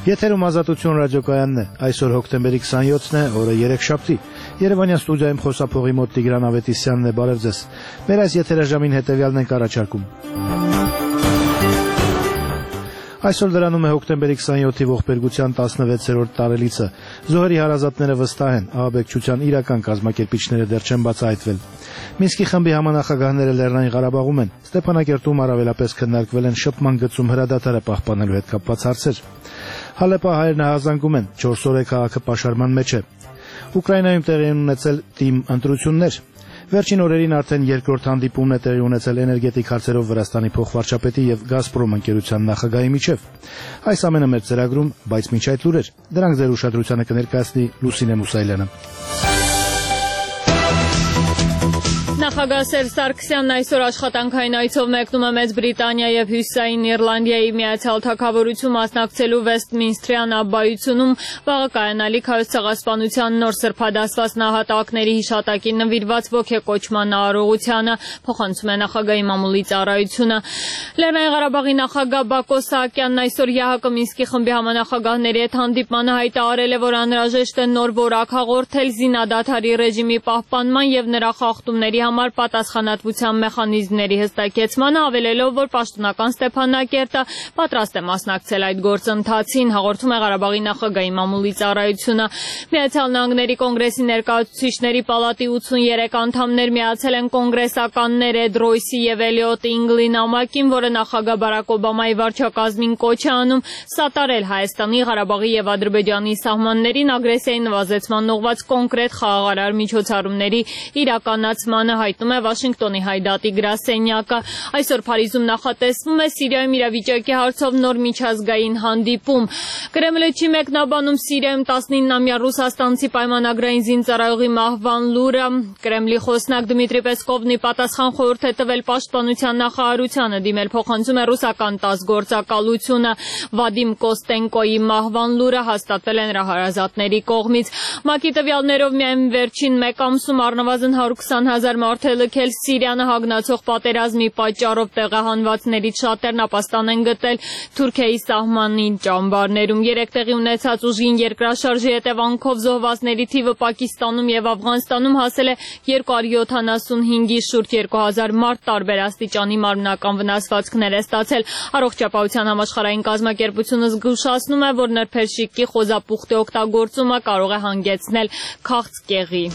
Եթերում Ազատություն ռադիոկայանն է, այսօր հոկտեմբերի 27-ն է, օրը երեքշաբթի, Երևանյան ստուդիայում խոսափողի մոտ Տիգրան Ավետիսյանն է, բարև ձեզ, մեր այս եթերաժամին հետևյալն ենք առաջարկում. Այսօր դրանում է հոկտեմբերի 27-ի ողբերգության 16-րդ տարելիցը, զոհերի հարազատները վստահ են, ահաբեկչության իրական կազմակերպիչները դեռ չեն բացահայտվել. Մինսկի խմբի համանախագահները Լեռնային Ղարաբաղում են, Ստեփանակերտում առավելապես քննարկվել են շփման գծում հրադադարը պահպանելու հետ կապված հարցեր. Հալեպա հայերն հազանգում են, 4 օր է քաղաքը պաշարման մեջ է. Ուկրաինայում տեղի են ունեցել թիմ ընտրություններ. Վերջին օրերին արդեն երկրորդ հանդիպումն է տեղի ունեցել էներգետիկ հարցերով Վրաստանի փոխվարչապետի եւ Գազպրոմ ընկերության նախագահի միջև. Այս ամենը մեր ծրագրում, բայց մինչ այդ լուրեր, դրանք ձեր ուշադրությանը կներկայացնի Լուսինե Մուսայելյանը. Նախագահ Սերժ Սարգսյանն այսօր աշխատանքային այցով մեկնում է Մեծ Բրիտանիա եւ Հյուսիսային Իռլանդիայի Միացյալ Թագավորություն մասնակցելու Վեստմինսթրյան աբբայությունում վաղը կայանալիք Հայոց ցեղասպանության նոր սրբադասված նահատակների հիշատակին նվիրված ոգեկոչման արարողությանը, փոխանցում է նախագահի մամուլի ծառայությունը. Լեռնային Ղարաբաղի նախագահ Բակո Սահակյանն այսօր ԵՀԿ Մինսկի խմբի համանախագահների հետ հանդիպմանը հայտարարել է, որ անհրաժեշտ է նոր որակ հաղորդել զինադադարի ռեժիմի պահպանման եւ նրա խախտումների համար պատասխանատվության մեխանիզմների հստակեցմանը, ավելելով, որ պաշտոնական Ստեփանակերտը պատրաստ է մասնակցել այդ գործընթացին, հաղորդում է Ղարաբաղի նախագահի մամուլի ծառայությունը. Միացյալ Նահանգների կոնգրեսի ներկայացուցիչների պալատի 83 անդամներ միացել են կոնգրեսականներ Էդ Ռոյսի եւ Էլիոտ Ինգլի նամակին, որը նախագահ Բարակ Օբամայի վարչակազմին կոչ է անում սատարել Հայաստանի, Ղարաբաղի եւ Ադրբեջանի սահմաններին ագրեսիայի նվազեցման ուղղված կոնկրետ խաղաղարար միջոցառումների իրականացմանը, հայտնում է Վաշինգտոնի հայդատի գրասենյակը. Այսօր Փարիզում նախատեսվում է Սիրիայում իրավիճակի հարցով նոր միջազգային հանդիպում. Կրեմլը չի մեկնաբանում Սիրիայում 19-ամյա ռուսաստանցի պայմանագրային զինծառայողի մահվան լուրը. Կրեմլի խոսնակ Դմիտրի Պեսկովն ի պատասխան խորհուրդ է տվել պաշտպանության նախարարությանը դիմել, փոխանցում է ռուսական ՏԱՍՍ գործակալությունը. Վադիմ Կոստենկոյի մահվան լուրը հաստատվել է նրա հարազատների կողմից. ՄԱԿ-ի տվյալներով միայն վերջին մեկ ամսում առնվազն 120,000 մարդ է լքել Սիրիանը հագնացող պատերազմի պատճառով, տեղահանվածներից շատերն ապաստան են գտել Թուրքիայի սահմանի ճամբարներում. 3 տեղի ունեցած ուժգին երկրաշարժի հետևանքով զոհվածների թիվը Պակիստանում եւ Աֆղանստանում հասել է 275-ի շուրջ, 2000 մարդ տարբեր աստիճանի մարմնական վնասվածքներ է ստացել. Առողջապահության համաշխարհային կազմակերպությունը զգուշացնում է, որ նրբերշիկի խոզապուխտի օգտագործումը կարող է հանգեցնել քաղցկեղի.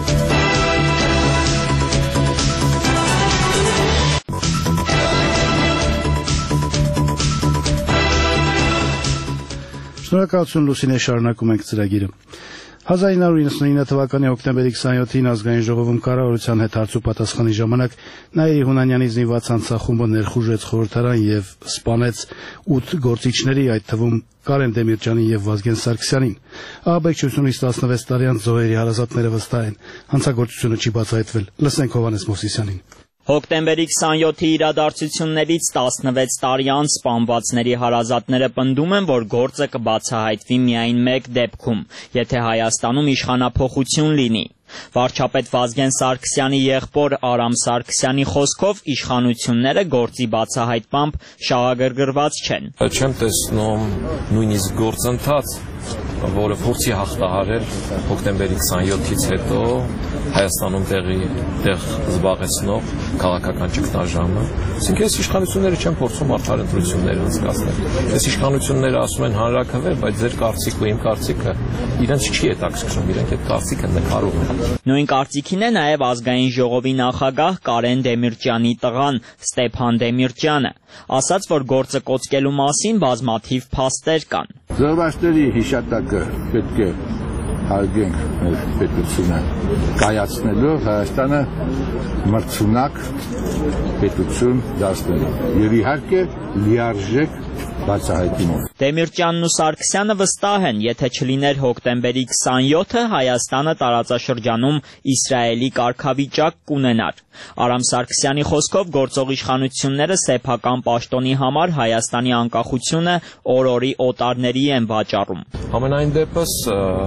Շնորհակալություն Լուսինե, շարունակում ենք ծրագիրը. 1999 թվականի հոկտեմբերի 27-ին ազգային ժողովում կառավարության հետ հարց ու պատասխանի ժամանակ Նաիրի Հունանյանի զինված անձախումբը ներխուժեց խորհրդարան եւ սպանեց 8 գործիչների, այդ թվում Կարեն Դեմիրճյանին եւ Վազգեն Սարգսյանին. Ահաբեկչությունից 16 տարի անց զոհերի հարազատները վստահ են, հանցագործությունը չի բացահայտվել. Լսենք Հովհաննես Մովսիսյանին. Հոկտեմբերի 27-ի իրադարձություններից 16 տարի անց սպանվածների հարազատները պնդում են, որ գործը կբացահայտվի միայն մեկ դեպքում, եթե Հայաստանում իշխանափոխություն լինի. Վարչապետ Վազգեն Սարգսյանի եղբոր Արամ Սարգսյանի խոսքով իշխանությունները գործի բացահայտմամբ շահագրգռված չեն. Չեմ տեսնում նույնիսկ գործընթաց, որը փորձի հաղթահարել հոկտեմբերի 27-ից հետո Հայաստանում տեղ զբաղեցնող քաղաքական ճգնաժամը. Այսինքն այս իշխանությունները չեն փորձում արդար ընտրություններ անցկացնել. Այս իշխանությունները ասում են հանրաքվե, բայց ձեր կարծիքը ու իմ կարծիքը իրենց չի հետաքրքրում, իրենք այդ կարծիքը նկարում են. Նույն կարծիքին է նաև ազգային ժողովի նախագահ Կարեն Դեմիրճյանի տղան Ստեփան Դեմիրճյանը, ասաց, որ գործը կոծկելու մասին բազմաթիվ փաստեր կան. Զոհվածների հիշատակը պետք է հարգենք մեր պետությունը կայացնելով Հայաստանը մրցունակ պետություն դարձնելով եւ իհարկե լիարժեք բացահայտումով. Դեմիրճյանն ու Սարգսյանը վստահ են, եթե չլիներ հոկտեմբերի 27-ը, Հայաստանը տարածաշրջանում Իսրայելի կարգավիճակ կունենար. Արամ Սարգսյանի խոսքով գործող իշխանությունները սեփական պաշտոնի համար Հայաստանի անկախությունը օր-օրի օտարների են վաճառում. Համենայն դեպս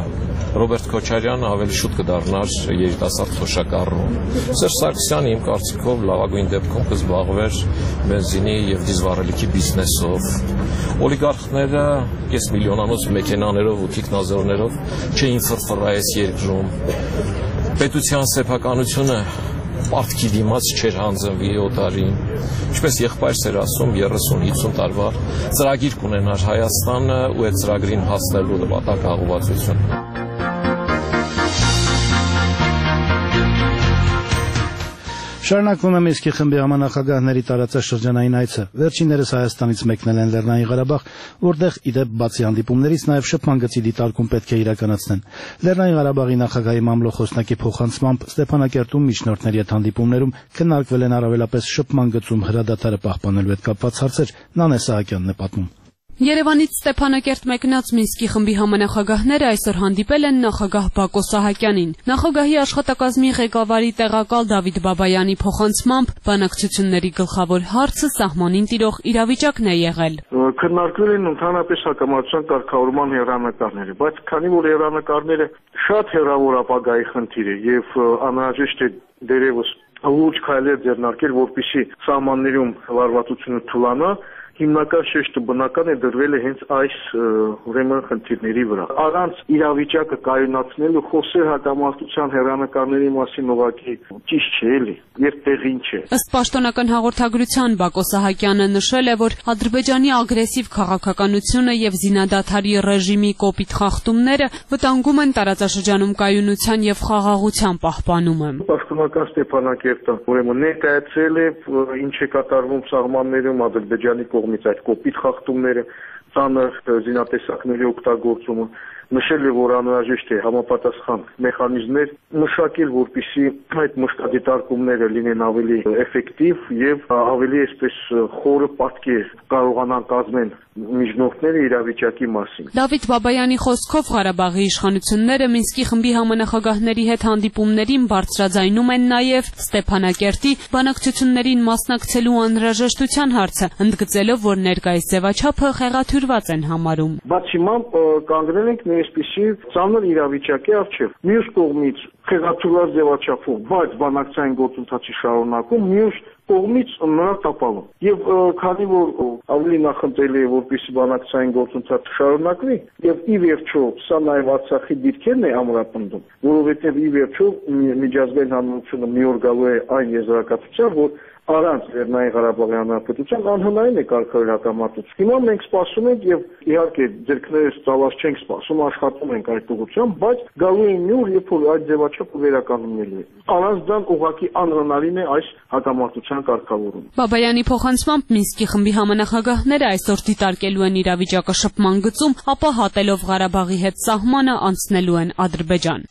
Ռոբերտ Քոչարյանը ավելի շուտ կդառնար երիտասարդ թոշակառու։ Սերժ Սարգսյանը իմ կարծիքով լավագույն դեպքում կզբաղվեր բենզինի եւ դիզվառելիքի բիզնեսով։ Օլիգարխները կես միլիոնանոց մեքենաներով ու թիկնազորներով չէին ֆրֆռայես երկրում։ Պետության սեփականությունը պարտքի դիմաց չէր հանձնվի օտարին։ Ինչպես եղբայրս էր ասում, 30-50 տարվա ծրագիր կունենար Հայաստանը ու այդ ծրագրին հասնելու նպատակահղվածություն։ Շարունակվում է Մինսկի խմբի համանախագահների տարածաշրջանային այցը։ Վերջիններս Հայաստանից մեկնել են Լեռնային Ղարաբաղ, որտեղ ի դեպ բացի հանդիպումներից նաև շփման գծի դիտարկում պետք է իրականացնեն։ Լեռնային Ղարաբաղի նախագահի մամլոխոսնակի փոխանցմամբ Ստեփանակերտում միջնորդների հետ հանդիպումներում քննարկվել են առավելապես շփման գծում հրադադարը պահպանելու հետ կապված հարցեր։ Նանե Սահակյանն է պատմում։ Երևանից Ստեփանակերտ մեկնած Մինսկի խմբի համանախագահները այսօր հանդիպել են նախագահ Բակո Սահակյանին։ Նախագահի աշխատակազմի ղեկավարի տեղակալ Դավիթ Բաբայանի փոխանցմամբ բանակցությունների գլխավոր հարցը սահմանին տիրող իրավիճակն է եղել։ Քննարկվել են ընդհանրապես հակամարտության կարգավորման հեռանկարները, բայց քանի որ հեռանկարները շատ հեռավոր ապագայի խնդիր է եւ անհրաժեշտ է դերևս լուրջ քայլեր ձեռնարկել, որպեսզի սահմաններում լարվածությունը թուլանա, հիմնական շեշտը բնական է դրվել է հենց այս ուրեմն խնդիրների վրա։ Առանց իրավիճակը կայունացնելու խոսել հակամարտության հեռանկարների մասին ուղղակի ճիշտ չէ էլի, եւ տեղին չէ։ Ըստ պաշտոնական հաղորդագրության Բակո Սահակյանը նշել է, որ Ադրբեջանի ագրեսիվ քաղաքականությունը եւ զինադադարի ռեժիմի կոպիտ խախտումները վտանգում են տարածաշրջանում կայունության եւ խաղաղության պահպանումը։ Պաշտոնական Ստեփանակերտը ուրեմն ներկայացրել է ինչ է կատարվում սահմաններում Ադրբեջանի կողմից այդ կոպիտ խախտումները, ծանր զինատեսակների օգտագործումը, նշել է, որ անհրաժեշտ է համապատասխան մեխանիզմներ մշակել, որպեսզի այդ մշտադիտարկումները լինեն ավելի էֆեկտիվ եւ ավելի այսպես խորը պատկեր կարողանան կազմել միջնորդները իրավիճակի մասին։ Դավիթ Բաբայանի խոսքով Ղարաբաղի իշխանությունները Մինսկի խմբի համանախագահների հետ հանդիպումներին բարձրաձայնում են նաև Ստեփանակերտի բանակցություններին մասնակցելու անհրաժեշտության հարցը, ընդգծելով, որ ներկայիս ձևաչափը խեղաթյուրված են համարում։ Բայց հիմա կանգնել ենք այսպիսի ծանր իրավիճակի առջև։ Մյուս կողմից խեղաթյուրված ձևաչափով, բայց բանակցային գործընթացի շարունակում, մյուս կողմից նրան տապալում։ Եվ քանի որ ավելի նախընտրելի է, որպեսզի բանակցային գործընթացը շարունակվի, եւ ի վերջո սա նաեւ Արցախի դիրքերն է ամրապնդում, որովհետեւ ի վերջո միջազգային հանրությունը մի օր գալու է այն եզրակացության, որ առանց Լեռնային Ղարաբաղի Հանրապետության անհնարին է կարգավորել հակամարտություն։ Հիմա մենք սպասում ենք եւ իհարկե ձեռքներս ծավալ չենք սպասում, աշխատում ենք այդ ուղղությամբ, բայց գալու է մի օր, երբ որ այդ ձևաչափը վերականգնվելու է։ Առանց դրան ուղղակի անհնարին է այս հակամարտության կարգավորումը։ Բաբայանի փոխանցմամբ Մինսկի խմբի համանախագահները այսօր դիտարկելու են իրավիճակը շփման գծում, ապա հատելով Ղարաբաղի հետ սահմանը անցնելու են Ադրբեջան։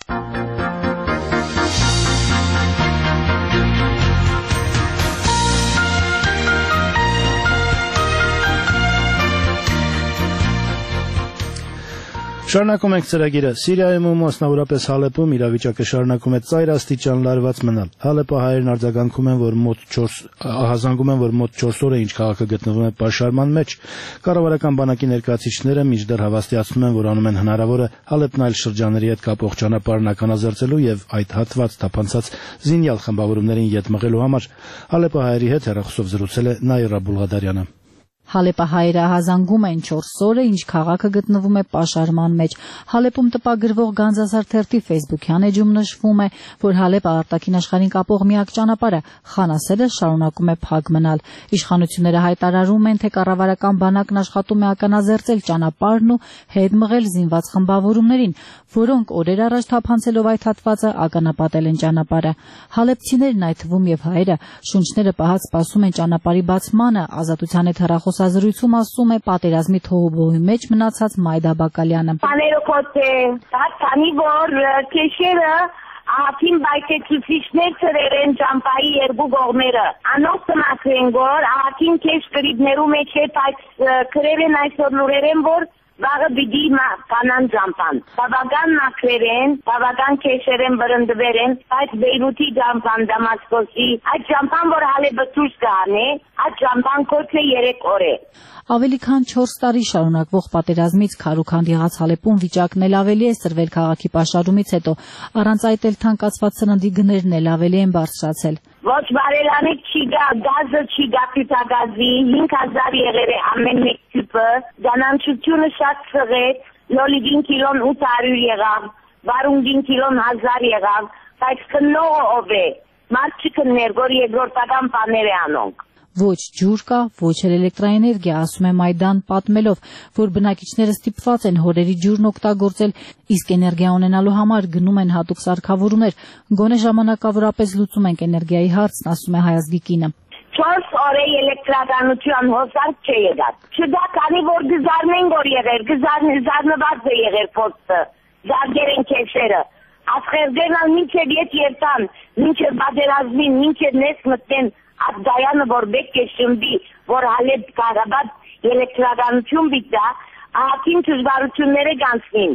Շարունակում ենք ծրագիրը։ Սիրիայում ու մասնավորապես Հալեպում իրավիճակը շարունակում է ծայրաստիճան լարված մնալ։ Հալեպահայերն արձագանքում են, որ մոտ 4 օր է ինչ քաղաքը գտնվում է պաշարման մեջ։ Կառավարական բանակի ներկայացուցիչները մինչդեռ հավաստիացնում են, որ անում են հնարավորը Հալեպն այլ շրջանների հետ կապող ճանապարհն ականազերծելու եւ այդ հատված թափանցած զինյալ խմբավորումներին ետ մղելու համար։ Հալեպահայերի հետ հեռախոսով զրուցել է Նաիրա Բուլղադարյանը։ Հալեպահայերը ահազանգում են 4 օրը, ինչ քաղաքը գտնվում է պաշարման մեջ։ Հալեպում տպագրվող Գանձասար թերթի ֆեյսբուքյան էջում նշվում է, որ Հալեպը արտաքին աշխարհին կապող միակ ճանապարհը Խանասերը շարունակում է փակ մնալ։ Իշխանությունները հայտարարում են, թե կառավարական բանակն աշխատում է ականազերծել ճանապարհն ու հետ մղել զինված խմբավորումներին, որոնք օրեր առաջ թափանցելով այդ հատվածը ականապատել են ճանապարհը։ Հալեպցիներն, այդ թվում եւ հայերը, շունչները պահած սպասում են ճանապարհի բացմանը, ազատության հետ հեռախոսազրույցում ասում է պատերազմի թողուբոհի մեջ մնացած Մայդա Բակալյանը։ Panerokot է, քանի որ քեշերը ահագին բայկեցուցիչներ ծրեր են ճամփայի երկու կողմերը։ Անոնց մաքրեն, որ ահագին քեշ գրիբներու մեջ է, բայց քրեր են այսօր լուրեր են, որ վաղը պիտի կանան ճամփան։ Բավական մաքրեր են, բավական քեշեր են, բրնդվեր են, բայց Բեյրութի ճամփան, Դամասկոսի, այդ ճամփան, որ հալեբը դուրս գանե, այդ ճամփան կոչը 3 օր է։ Ավելի քան 4 տարի շարունակվող պատերազմից քարուքանդ եղած Հալեպում վիճակն էլ ավելի է սրվել քաղաքի պաշարումից հետո, առանց այդ էլ թանկացված սննդի գներն էլ ավելի են բարձրացել։ Ոչ բարելանիք չի գա, գազը չի գա, պիտագազի, 5000 եղեր է ամեն մեկ տիպը, դանանչությունը շատ սղեց, լոլիգին կիլոն 800 եղավ, վարունգին կիլոն 1000 եղավ, բայց կնողը ով է, մարդ չի կներ, որ երկրորդական պաներ է անոնք։ Ոչ ջուր կա, ոչ էլ էլեկտրաէներգիա, ասում է Մայդան, պատմելով, որ բնակիչները ստիպված են հորերի ջուրն օգտագործել, իսկ էներգիա ունենալու համար գնում են հատուկ սարքավորումներ, գոնե ժամանակավորապես լուծում ենք էներգիայի հարցն, ասում է Հայազգի կինը։ 4 օր է էլեկտրականության հոսանք չէ եղած։ Չդա քանի որ գզարնեն որ եղեր, զարնված է եղեր փոստը, զարգեր են քեշերը։ Ասխերգերն մինչև ետ երտան, մինչև բادرազմին, մինչև նես մտնեն այդ դայանը որ բեք է շմբի, որ հալեբ կարաբատ էլեկտրականություն բիտա, ահակին դժվարությունները գանցնին։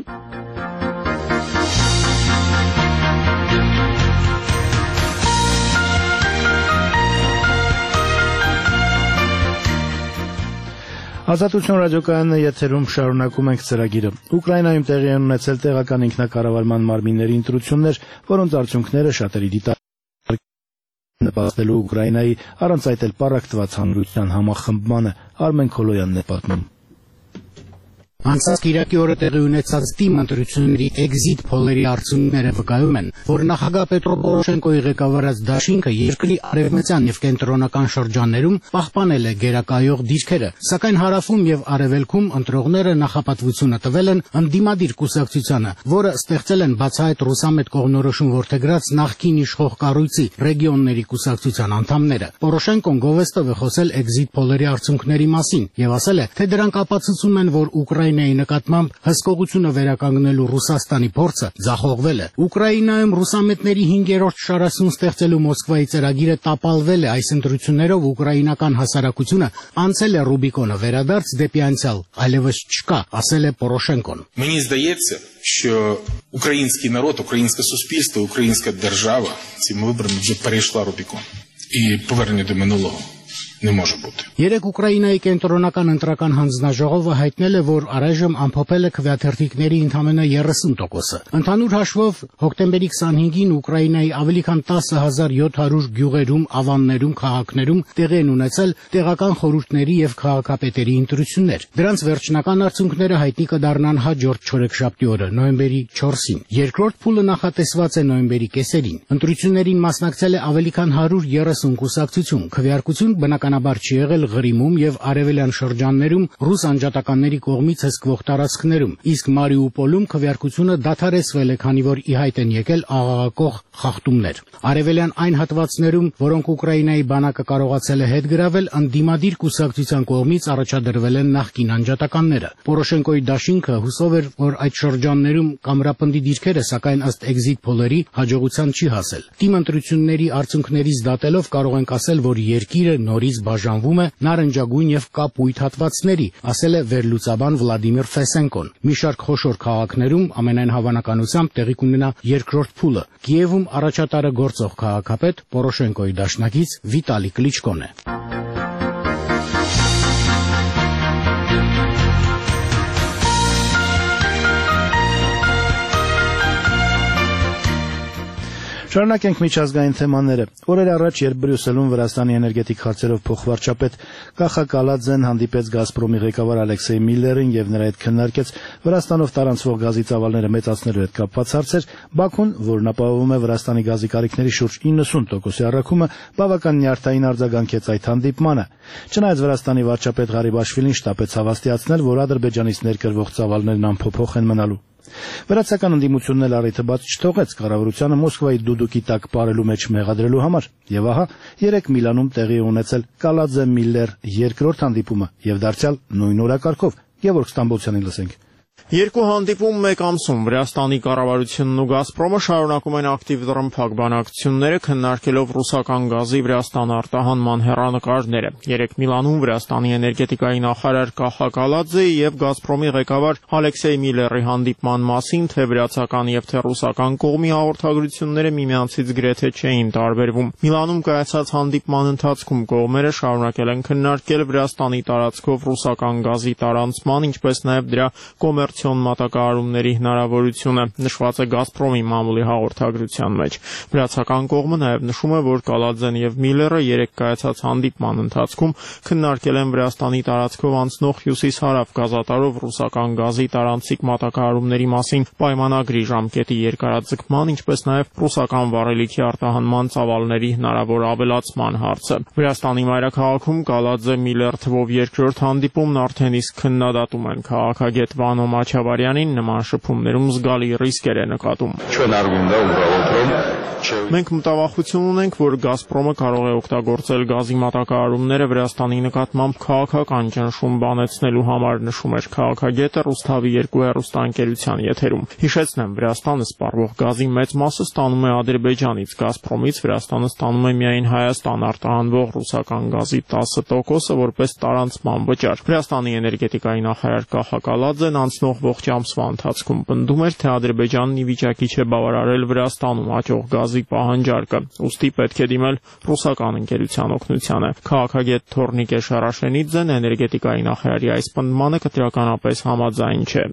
Ազատություն ռադիոկայանը եթերում շարունակում ենք ծրագիրը։ Ուկրաինայում տեղի են ունեցել տեղական ինքնակառավարման մարմինների ընտրություններ, որոնց արդյունքները շատերի դիտարկմանը նպաստելու Ուկրաինայի առանց այդ էլ պառակտված հանրության համախմբմանը, Արմեն Քոլոյանն է պատմում։ Անցած կիրակի օրը տեղի ունեցած թիմ ընտրությունների էքզիտ փոլերի արդյունքները վկայում են, որ նախագահ Պետրո Պորոշենկոյի ղեկավարած դաշինքը երկրի արևմտյան եւ կենտրոնական շրջաններում պահպանել է գերակայող դիրքերը, սակայն հարավում եւ արևելքում ընտրողները նախապատվությունը տվել են ընդդիմադիր կուսակցությանը, որը ստեղծել են բացահայտ ռուսամետ կողմնորոշում որդեգրած նախկին իշխող կառույցի ռեգիոնների կուսակցության անդամները։ Պորոշենկոն գովեստով է խոսել էքզիտ փոլերի արդյունքների մասին եւ ասել է, թե դրանք ապացուցում են, որ Ուկրաինայի նկատմամբ հսկողությունը վերականգնելու Ռուսաստանի փորձը ձախողվել է։ Ուկրաինայում ռուսամետների 5-րդ շարասյուն ստեղծելու Մոսկվայի ծրագիրը տապալվել է, այս ընտրություններով ուկրաինական հասարակությունը անցել է Ռուբիկոնը, վերադարձ դեպի անցյալ այլևս չկա, ասել է Պորոշենկոն։ Мені здається, що український народ, українське суспільство, українська держава цими виборами вже перейшла Рубікон. І повернення до минулого не може бути. Երեք Ուկրաինայի կենտրոնական ընտրական հանձնաժողովը հայտնել է, որ առայժմ ամփոփել է քվեաթերթիկների ընդամենը 30%-ը։ Ընդհանուր հաշվով հոկտեմբերի 25-ին Ուկրաինայի ավելի քան 10,700 գյուղերում, ավաններում, քաղաքներում տեղի են ունեցել տեղական խորհուրդների եւ քաղաքապետերի ընտրություններ։ Դրանց վերջնական արդյունքները հայտնի կդառնան հաջորդ չորեքշաբթի օրը, նոյեմբերի 4-ին։ Երկրորդ փուլը նախատեսված է նոյեմբերի կեսերին։ Ընտրություններին մասնակցել է ավելի քան 130 կուսակցություն։ Քվեարկություն բնականաբար չի եղել Ղրիմում եւ արևելյան շրջաններում ռուս անջատականների կողմից հսկվող տարածքներում, իսկ Մարիուպոլում քվեարկությունը դադարեցվել է, քանի որ ի հայտ են եկել աղաղակող խախտումներ։ Արևելյան այն հատվածներում, որոնք Ուկրաինայի բանակը կարողացել է հետ գրավել, ընդդիմադիր կուսակցության կողմից առաջադրվել են նախկին անջատականները։ Պորոշենկոյի դաշինքը հուսով էր, որ այդ շրջաններում կամրապնդի դիրքերը, սակայն ըստ էքզիտ փոլերի հաջողության չի հասել։ Թիմ ընտրությունների արդյունքներից դատելով կարող ենք ասել, որ երկիրը նորից բաժանվում է նարնջագույն եւ կապույտ հատվածների, ասել է վերլուծաբան Վլադիմիր Ֆեսենկոն։ Մի շարք խոշոր քաղաքներում ամենայն հավանականությամբ տեղի կունենա երկրորդ փուլը։ Կիևում առաջատարը գործող քաղաքապետ Պորոշենկոյի դաշնակից Վիտալի Կլիչկոն է։ Շարունակենք միջազգային թեմաները։ Օրեր առաջ, երբ Բրյուսելում Վրաստանի էներգետիկ հարցերով փոխվարչապետ Կախա Կալաձեն հանդիպեց Գազպրոմի ղեկավար Ալեքսեյ Միլլերին եւ նրա հետ քննարկեց Վրաստանով տարանցվող գազի ծավալները մեծացնելու հետ կապված հարցեր, Բաքուն, որն ապահովում է Վրաստանի գազի կարիքների շուրջ 90%-ի առաքումը, բավական նյարդային արձագանքեց այդ հանդիպմանը։ Չնայած Վրաստանի վարչապետ Ղարիբաշվիլին շտապեց հավաստիացնել, որ Ադրբեջանից ներկրվող ծավալներն անփոփոխ են մնալու։ Վրացական ընդդիմությունն էլ առիթը բաց չթողեց կառավարությանը Մոսկվայի դուդուկի տակ պարելու մեջ մեղադրելու համար, եւ ահա 3 Միլանում տեղի ունեցել Կալաձե-Միլլեր երկրորդ հանդիպումը եւ դարձյալ նույն օրակարգով։ Գևորգ Ստամբոլցյանին լսենք։ Երկու հանդիպում մեկ ամսում Վրաստանի կառավարությունն ու Գազպրոմը շարունակում են ակտիվ դռնփակ բանակցությունները քննարկելով ռուսական գազի Վրաստան արտահանման հեռանկարները։ Երեկ Միլանում Վրաստանի էներգետիկայի նախարար Կախա Կալաձեի եւ Գազպրոմի ղեկավար Ալեքսեյ Միլլերի հանդիպման մասին թե վրացական եւ թե ռուսական կողմի հաղորդագրությունները միմյանցից գրեթե չէին տարբերվում։ Միլանում կայացած հանդիպման ընթացքում կողմերը շարունակել են քննարկել Վրաստանի տարածքով ռուսական գազի տարանցման, ինչպես նաեւ դրա մատակարարումների հնարավորությունը նշված է Գազպրոմի մամուլի հաղորդագրության մեջ։ Վրացական կողմը նաև նշում է, որ Կալաձեն եւ Միլլերը երեկ կայացած հանդիպման ընթացքում քննարկել են Վրաստանի տարածքով անցնող հյուսիս-հարավ գազատարով ռուսական գազի տարանցիկ մատակարարումների մասին պայմանագրի ժամկետի երկարաձգման, ինչպես նաև ռուսական վառելիքի արտահանման ծավալների հնարավոր ավելացման հարցը։ Վրաստանի մայրաքաղաքում Կալաձե-Միլլեր թվով երկրորդ հանդիպումն արդեն իսկ քննադատում են քաղաքագետ Վանո Մաչավարյանին նման շփումներում զգալի ռիսկեր է նկատում։ Մենք մտավախություն ունենք, որ Գազպրոմը կարող է օգտագործել գազի մատակարարումները Վրաստանի նկատմամբ քաղաքական ճնշում բանեցնելու համար, նշում էր քաղաքագետը Ռուսթավի 2 հեռուստաընկերության եթերում։ Հիշեցնեմ, Վրաստանը սպառվող գազի մեծ մասը ստանում է Ադրբեջանից, Գազպրոմից Վրաստանը ստանում է միայն Հայաստան արտահանվող ռուսական գազի 10%-ը որպես տարանցման վճար։ Վրաստանի էներգետիկայի նախարար Կախա Կալաձեն անցնող ողջ ամսվա ընթացքում պնդում էր, թե Ադրբեջանն ի վիճակի չէ բավարարել Վրաստանում աճող գազի պահանջարկը, ուստի պետք է դիմել ռուսական ընկերության օգնությանը։ Քաղաքագետ Թորնիկե Շարաշենիձեն էներգետիկայի նախարարի այս պնդմանը կտրականապես համաձայն չէ։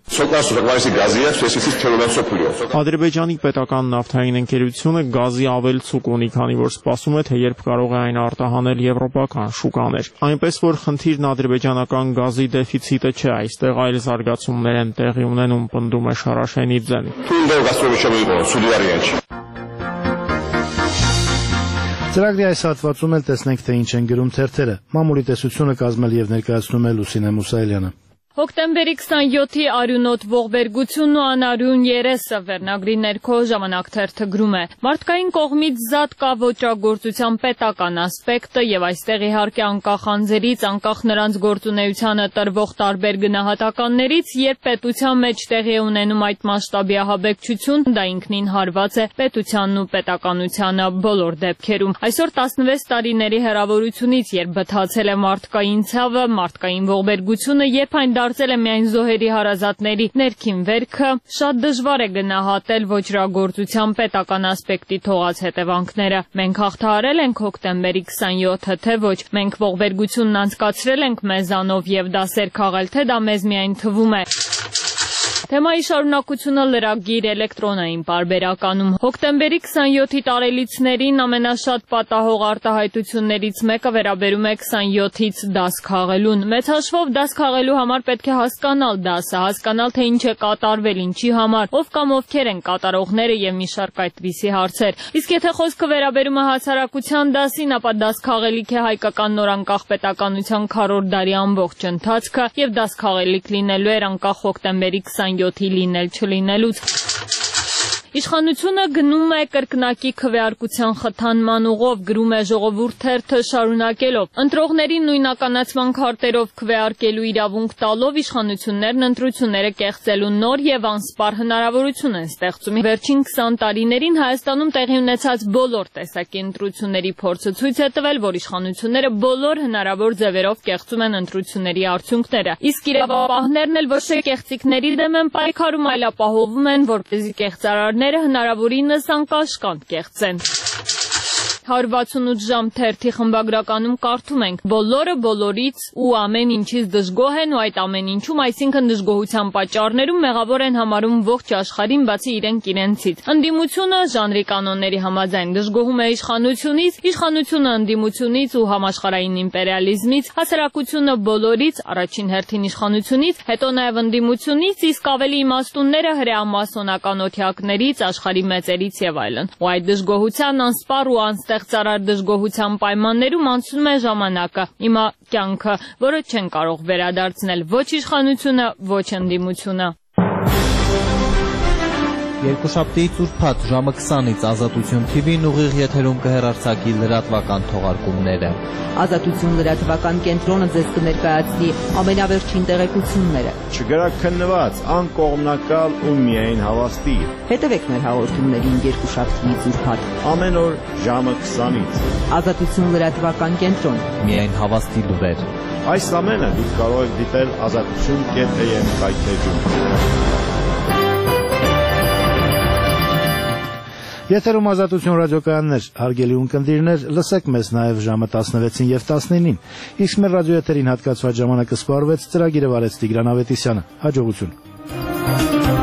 Ադրբեջանի պետական նավթային ընկերությունը գազի ավելցուկ ունի, քանի որ սպասում է, թե երբ կարող է այն արտահանել եվրոպական շուկաներ։ Այնպես որ խնդիրն ադրբեջանական գազի դեֆիցիտը չէ, այստեղ այլ զարգացումներ են տեղի ունենում, պնդում է Շարաշենիձեն։ Ծրագրի այս հատվածում էլ տեսնենք, թե ինչ են գրում թերթերը։ Մամուլի տեսությունը կազմել եւ ներկայացնում է Լուսինե Մուսայելյանը։ Հոկտեմբերի 27-ի արյունոտ ողբերգությունն ու անարյուն երեսը վերնագրի ներքո Ժամանակ թերթը գրում է. Մարդկային կողմից զատ կա ոճրագործության պետական ասպեկտը եւ այստեղ իհարկե անկախ անձերից, անկախ նրանց գործունեությանը տրվող տարբեր գնահատականներից, երբ պետության մեջ տեղի է ունենում այդ մասշտաբի ահաբեկչություն, դա ինքնին հարված է պետությանն ու պետականությանը բոլոր դեպքերում։ Այսօր 16 տարիների հեռավորությունից, երբ բթացել է մարդկային ցավը, մարդկային ողբերգությունը, երբ այն դարձել է միայն զոհերի հարազատների ներքին վերքը, շատ դժվար է գնահատել ոճրագործության պետական ասպեկտի թողած հետևանքները։ Մենք հաղթահարել ենք հոկտեմբերի 27-ը, թե ոչ, մենք ողբերգությունն անցկացրել ենք մեզանով եւ դասեր քաղել, թե դա մեզ միայն թվում է։ Թեմայի շարունակությունը լրագիր էլեկտրոնային պարբերականում։ Հոկտեմբերի 27-ի տարելիցներին ամենաշատ պատահող արտահայտություններից մեկը վերաբերում է 27-ից դաս քաղելուն։ Մեծ հաշվով դաս քաղելու համար պետք է հասկանալ դասը, հասկանալ թե ինչ է կատարվել, ինչի համար, ով կամ ովքեր են կատարողները եւ մի շարք այդպիսի հարցեր։ Իսկ եթե խոսքը վերաբերում է հասարակության դասին, ապա դաս քաղելիք է հայկական նորանկախ պետականության քառորդ դարի ամբողջ ընթացքը եւ դաս քաղելիք լինելու էր անկախ հոկտեմբերի 27-ի լինել չլինելուց։ Իշխանությունը գնում է կրկնակի քվեարկության խթանման ուղով, գրում է Ժողովուրդ թերթը շարունակելով։ Ընտրողների նույնականացման քարտերով քվեարկելու իրավունք տալով իշխանություններն ընտրությունները կեղծելու նոր եւ անսպառ հնարավորություն են ստեղծում։ Վերջին 20 տարիներին Հայաստանում տեղի ունեցած բոլոր տեսակի ընտրությունների փորձը ցույց է տվել, որ իշխանությունները բոլոր հնարավոր ձևերով կեղծում են ընտրությունների արդյունքները։ Իսկ իրավապահներն էլ ոչ թե կեղծիքների դեմ են պայքարում, այլ ապահովում են, որպեսզի կեղծարարները հնարավորինս անկաշկանդ կեղծեն։ 168 ժամ թերթի խմբագրականում կարդում ենք. բոլորը բոլորից ու ամեն ինչից դժգոհ են ու այդ ամեն ինչում, այսինքն դժգոհության պատճառներում մեղավոր են համարում ողջ աշխարհին, բացի իրենք իրենցից։ Ընդդիմությունը ժանրի կանոնների համաձայն դժգոհում է իշխանությունից, իշխանությունը ընդդիմությունից ու համաշխարհային իմպերիալիզմից, հասարակությունը բոլորից, առաջին հերթին իշխանությունից, հետո նաև ընդդիմությունից, իսկ ավելի իմաստունները հրեամասոնական օթյակներից, աշխարհի մեծերից եւ այլն։ Ու այդ դժգոհության անսպառ ու անստեղծարար դժգոհության պայմաններում անցնում է ժամանակը, հիմա կյանքը, որը չեն կարող վերադարձնել ոչ իշխանությունը, ոչ ընդդիմությունը։ Երկուշաբթի ծուրփաթ ժամը 20-ից Ազատություն TV-ն ուղիղ եթերում կհեռարձակի լրատվական թողարկումները։ Ազատություն լրատվական կենտրոնը ձեզ կներկայացնի ամենավերջին տեղեկությունները։ Չգրաքննված, անկողմնակալ ու միայն հավաստի։ Հետևեք մեր հաղորդումներին երկուշաբթի ծուրփաթ։ Ամեն օր ժամը 20-ից։ Ազատություն լրատվական կենտրոն։ Միայն հավաստի լուրեր։ Այս ամենը դուք կարող եք դիտել azatutun.am կայքեջում։ Եթերում Ազատություն ռադիոկայաններ, հարգելի ունկնդիրներ, լսեք մեզ նաև ժամը 16-ին եւ 19-ին։ Իսկ մեր ռադիոեթերին հատկացված ժամանակը սպառվեց, ծրագիրը վարեց Տիգրան Ավետիսյանը։ Հաջողություն։